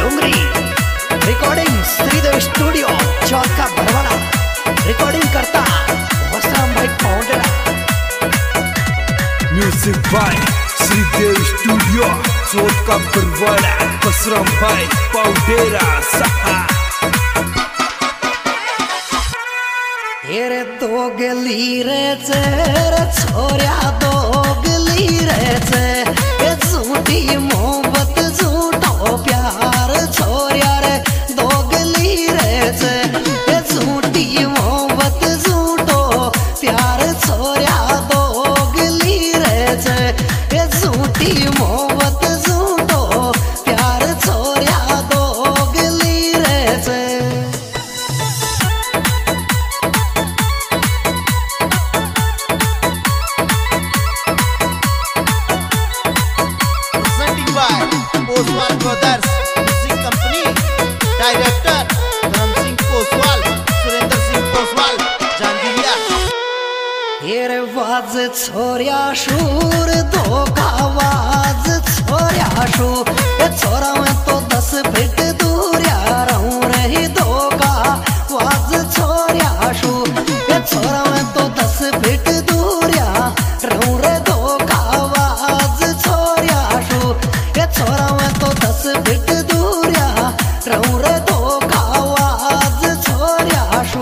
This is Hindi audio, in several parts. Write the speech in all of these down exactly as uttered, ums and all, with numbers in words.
डोंगरी, recording Shridev studio Chauka Barwara, recording करता वसराम भाई Paundera. Music by Shridev studio Chauka Barwara, वसराम भाई पाउंडेरा सहा। हेरे दो गली रे चेर छोरिया दो गली रे चे, ये झूठी मोहब्बत झूठो प्यार छोरिया रे दो गली रे चे, ये झूठी मोहब्बत झूठो प्यार छोरिया दो गली रे चे, ये झूठी मोहब्बत झूठो प्यार छोरिया दो गली रे चे। Poswal brothers music company, director Dharam Singh Poswal, Surendra Singh Poswal, Jangiya. हेरे वाज छोरिया शूर धोखा वाज छोरिया शू, ये छोरा में तो दस फीट दूरिया रहूं रही धोखा वाज छोरिया शू, ये छोरा में तो दस फीट दूरिया रहूं रे धोखा वाज छोरिया शू, ये छोरा में तो दस फीट दूरिया रहूं रे धोखा वाज छोरिया शू।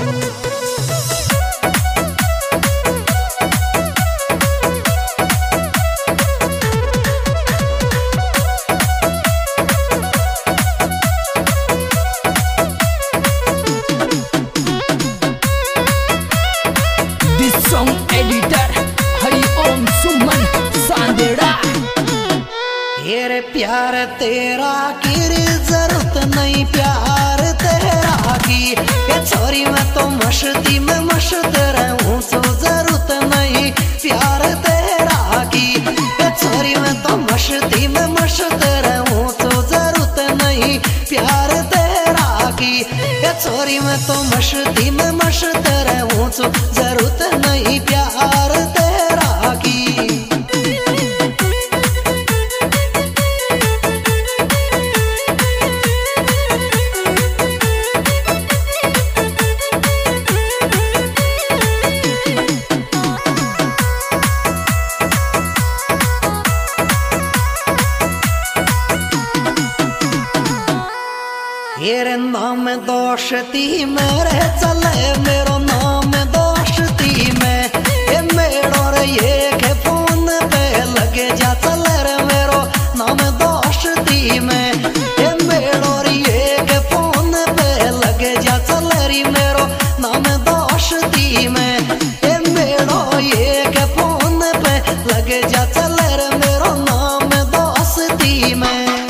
Song editor Hariom Suman Sandera. हेरे प्यार तेरा की जरूरत नहीं, प्यार तेरा की ये छोरी में तो मस्ती में मस्त रहूं तो जरूरत नहीं, प्यार तेरा की ये छोरी में तो मस्ती में मस्त रहूं तो जरूरत नहीं, प्यार तेरा की ये छोरी में तो मस्ती में मस्त रहूं तो जरूरत नहीं, प्यार तेरा की। हेरे नाम दोषती मेरे चले मेरो नाम दोषती में, ये मेड़ो रे ये के फोन पे लगे जा चले रे मेरो नाम दोषती में, ये मेड़ो रे ये के फोन पे लगे जा चले री मेरो नाम दोषती में, ये मेड़ो ये के फोन पे लगे जा चले रे मेरो नाम दोषती में।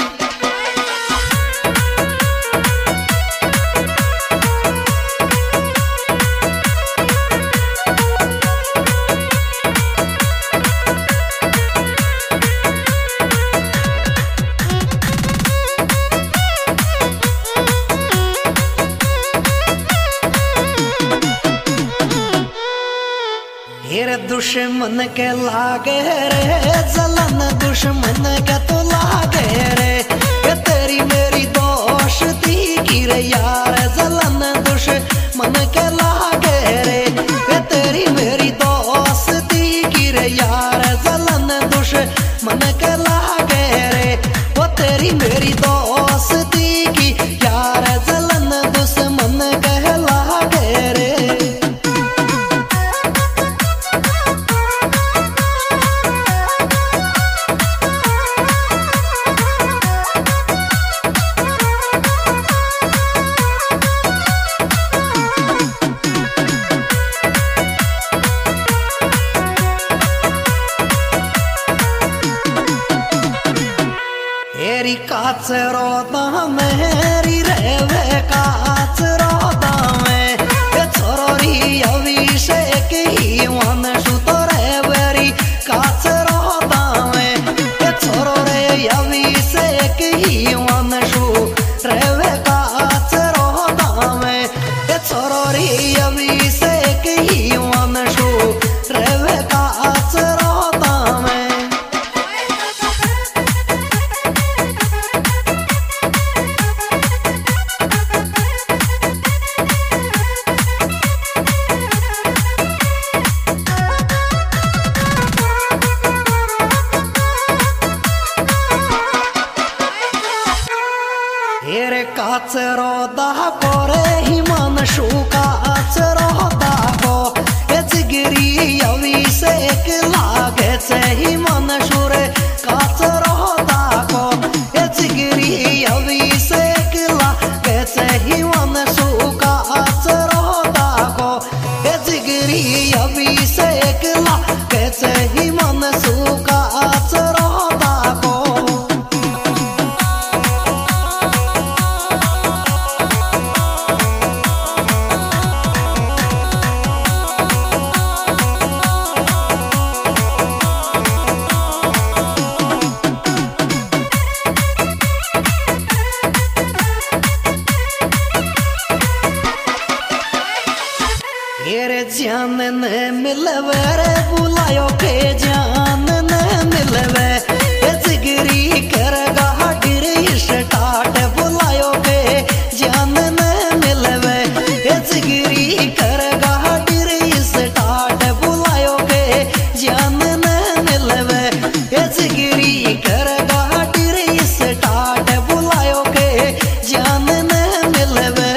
हेरे दुश्मन के लागे रे जलन, दुश्मन के तो लागे रे, ये तेरी मेरी दोस्ती की रे यार जलन, दुश्मन के लागे रे, ये तेरी मेरी दोस्ती की रे यार जलन, दुश्मन के लागे रे, वो तेरी मेरी दोस्ती की यार जलन, दुश्मन के लागे रे। हेरी काच रोदा मेरी रेवे काच रोदा में, ये छोरी अभिषेक ही वन सुतो रेवेरी काच रोदा में, ये छोरो रे अभिषेक ही वन सु रेवे काच रोदा में, ये छोरो रे अभिषेक ही वन सु रेवे काच रोदा में। काचरो दाको रे हिमन शू काचरो दाको जिगरी यवी से एक लागे से हिमन शू रे काचरो दाको जिगरी यवी से एक लागे से हिमन शू काचरो दाको जिगरी यवी से एक लागे से हिमन शू काचरो दाको जान ने मिलवे रे बुलायो के जान ने मिलवे जिगरी करेगा गिरी स्टार्ट बुलायो के जान ने मिलवे जिगरी करेगा गिरी स्टार्ट बुलायो के जान ने मिलवे जिगरी करेगा गिरी स्टार्ट बुलायो के जान ने मिलवे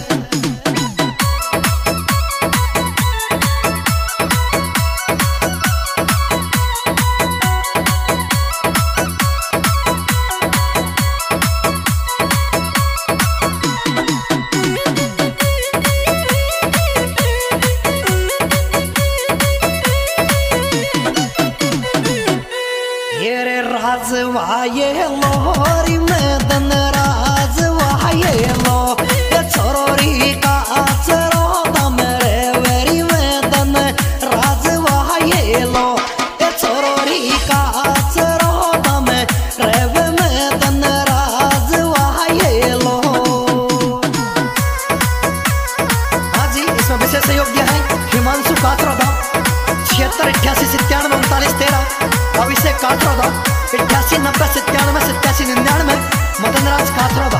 राजवाये लोरी मैदन राजवाये लो छोरोरी का आचरो दम रे वेरी मैदन राजवाये लो छोरोरी का आचरो दम रे मैदन राजवाये लो। हाँ जी, इसमें विशेष सहयोग दिया है हिमांशु कातरोदा छिहत्तर अट्ठासी सत्तानवे उनतालीस तेरह अभिषेक कातरोदा अट्ठासी नब्बे सत्तानवे सत्तासी निन्यानवे मदनराज कातरोदा।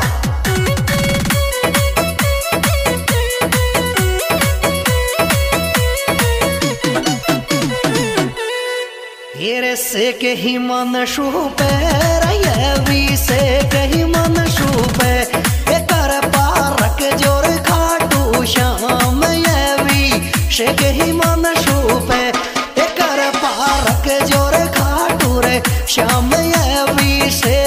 हेरे से के ही मन शूपे रही से के ही मन शूपे कर पारक जोर खाटू श्याम ये भी से के ही मन शूपे कर पारक जोर खाटू रे श्याम ये भी से